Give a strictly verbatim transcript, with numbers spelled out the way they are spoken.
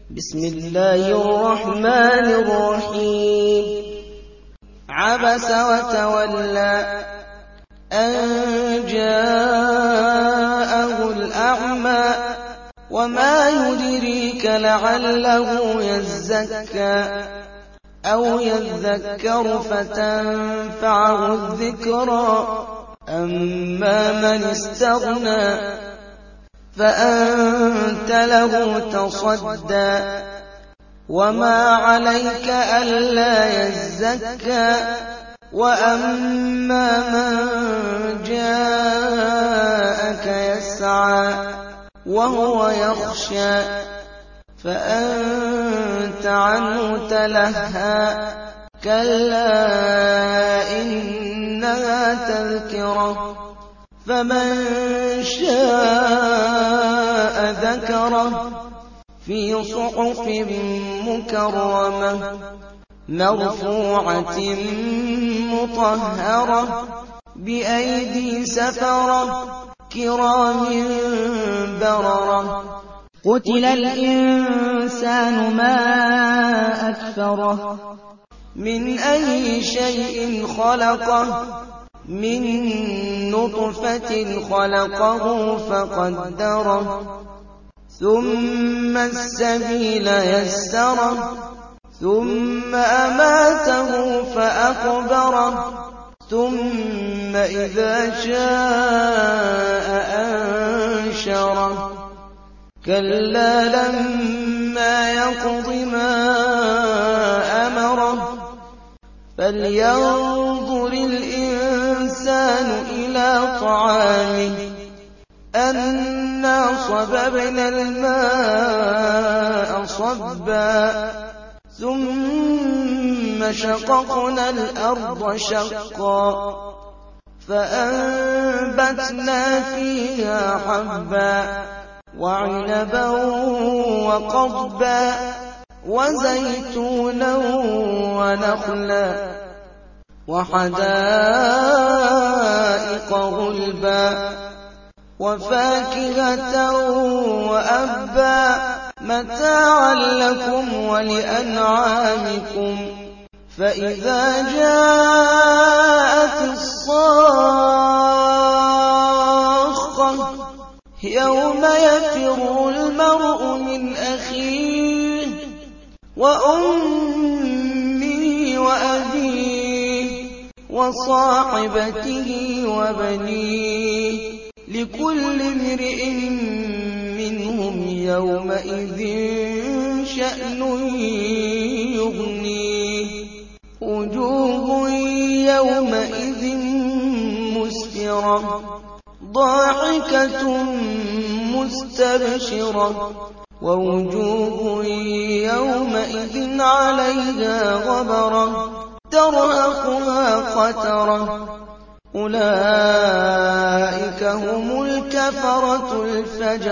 بسم الله الرحمن الرحيم عبس وتولى أن جاءه الأعمى وما يدريك لعله يزكى أو يذكر فتنفعه الذكرى أما من استغنى فأنت له تصدى وما عليك ألا يزكى وأما من جاءك يسعى وهو يخشى فأنت عنه تلهى كلا إنها تذكرة فمن شاء ذكره في صحف مكرمة مرفوعة مطهرة بأيدي سفرة كرام بررة قتل الإنسان ما أكفره من أي شيء خلقه من نطفة خلقه فقدره ثم السبيل يسره ثم أماته فأقبره ثم إذا شاء أنشره كلا لما يقض ما أمره فلينظر الإنسان إلى طعامه أنا صببنا الماء صبا ثم شققنا الأرض شقا فأنبتنا فيها حبا وعنبا وقضبا وزيتونا ونخلا وحدائق غلبا وفاكهة وأبا متاعا لكم ولأنعامكم فإذا جاءت الصاخة يوم يفر المرء من أخيه وأمه وأبيه وصاحبته وبنيه لكل امرئ منهم يومئذ شأن يغنيه وجوه يومئذ مسفرة ضاحكة مستبشرة ووجوه يومئذ عليها غبرة ترهقها قترة أولئك هم الكفرة الفجرة